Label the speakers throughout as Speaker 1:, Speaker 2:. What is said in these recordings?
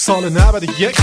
Speaker 1: سال 91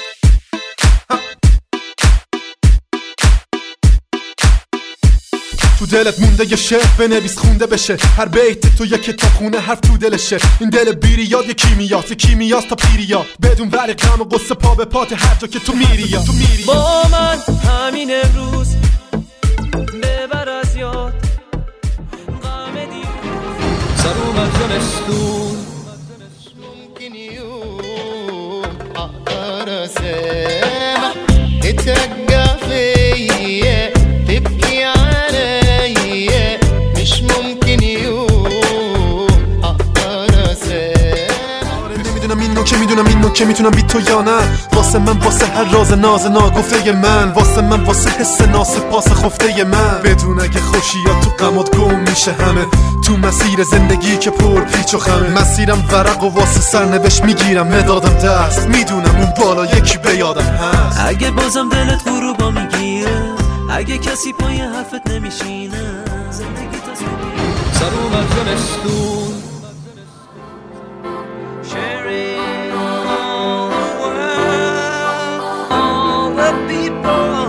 Speaker 1: تو دلت مونده یه شعر بنویس خونده بشه، هر بیت تو یه کتاب خونه حرف تو دلشه. این دل بیریاد یه کیمیاست تا پیریاد، بدون ولی غم و قصه پا به پات هر جا که تو میری.
Speaker 2: با من همین امروز ببر از یاد غم دیروز. سر اومد زمستون
Speaker 3: ممكن يوم اقدر اسامح تترجع فيا تبكي عليا، مش ممكن يوم اقدر اسامح.
Speaker 1: نمیدونم اینو که میتونم بی تو یا نه، واسه من واسه هر راز ناز ناگفته من، واسه من واسه حس ناسپاس خفته من. بدون اگه خوشیات تو غمات گم میشه همه، تو مسیر زندگی که پر پیچ و خمه. مسیرم ورق و واسه سرنوشت میگیرم مدادم دست، میدونم اون بالا یکی به یادم هست.
Speaker 2: اگه بازم دلت غروبا میگیره، اگه کسی پای حرفت نمیشینه، زندگی تصمیمی. سر اومد زمستون sharing all the world, all the people,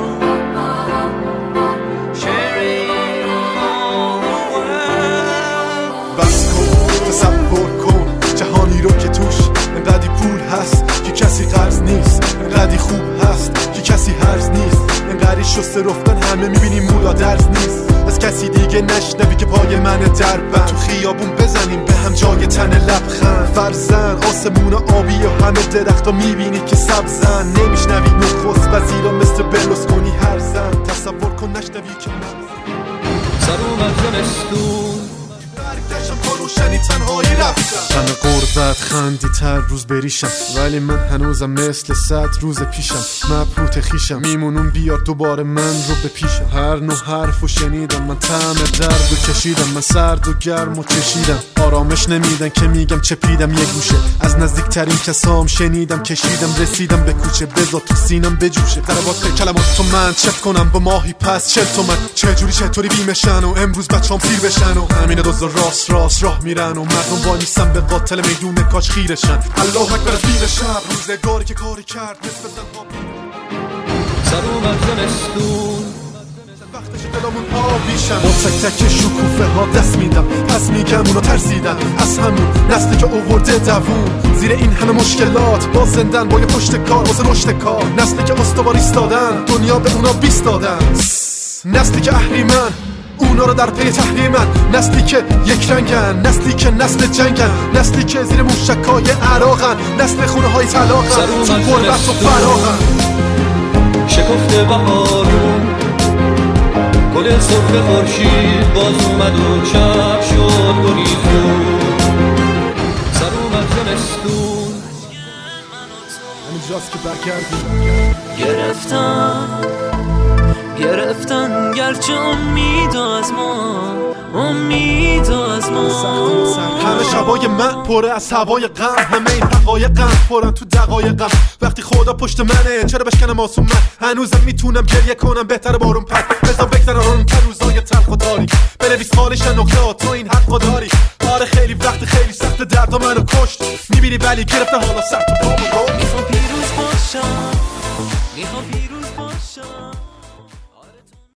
Speaker 2: sharing all the world.
Speaker 1: بس کن تصور کن جهانی رو که توش انقدی پول هست که کسی قرض نیست، انقدی خوب هست که کسی هرز نیست، انقدی شسته رفتن همه میبینیم مولا درز نیست. از کسی دیگه نشنوی که پای من دربند، تو خیابون بزنیم به هم جای تن لبخند. فرزن آسمون آبی و همه درخت میبینی که سبزن، نمیشنوی نخست وزیرا مثل برلوسکونی هر زن. تصور کن نشنوی که من
Speaker 2: سر اومد زمستون
Speaker 1: برگشتم با روشنی تنهایی رفتم. همه قربت خندی تر روز بریشم، ولی من هنوزم مثل 100 روز پیشم. مبهوت خیشم میمونون بیار دوباره من رو به پیشم. هر نوع حرفو شنیدم من، طعم درد و کشیدم من، سرد و گرم و چشیدم. آرامش نمیدن که میگم چپیدم یه گوشه، از نزدیکترین کسام شنیدم کشیدم. رسیدم به کوچه بذار تو سینم بجوشه. ضربات کلمات تو من چپ کنم با ماهی پس 40 تومن. چطوری بیمشن و امروز بچه‌ام سیر بشن، و همین دوزا راست راه میرن و مردم وای نیستن به قاتل میدون کاش خیرشن. الله اکبر از بیم شب روزگاری که کاری کرد نصف زنها.
Speaker 2: سر اومد زمستون
Speaker 1: وقتش دلمون آبیشن، با تک تک شکوفه ها دست میدم، پس میگم اونا ترسیدن از همون نسلی که اوورده دوون. زیر این همه مشکلات با زندن با یه پشت کار واسه رشد کار. نسلی که استوار ایستادن دنیا به اونا بیست دادن، نسلی که اهریمن اونا رو در پی تحریمن. نسلی که یک رنگن، نسلی که نسل جنگن، نسلی که زیر موشکای عراقن، نسل خونه های طلاقن، تو غربت و فراغن.
Speaker 2: شکفته بهارون گل سرخ خورشید باز اومد و چپ شد گریزون. سر اومد زمستون
Speaker 1: همینجاست که برگردیم.
Speaker 2: گرفتن گرچه امید از ما
Speaker 1: همه شبای من پره از هوای غم، همه این حقایقم پرن تو دقایقم. وقتی خدا پشت منه چرا بشکنم آسون من، هنوزم میتونم گریه کنم بهتره بارون پد. بذار بگذره اون پر روزای تلخ و داری، بنویس خالش نقطه تو این حق داری. آره خیلی وقت خیلی سخت دردا منو کشت، میبینی ولی گرفته حالا سر تو بابا.
Speaker 2: میخوام پیروز باشم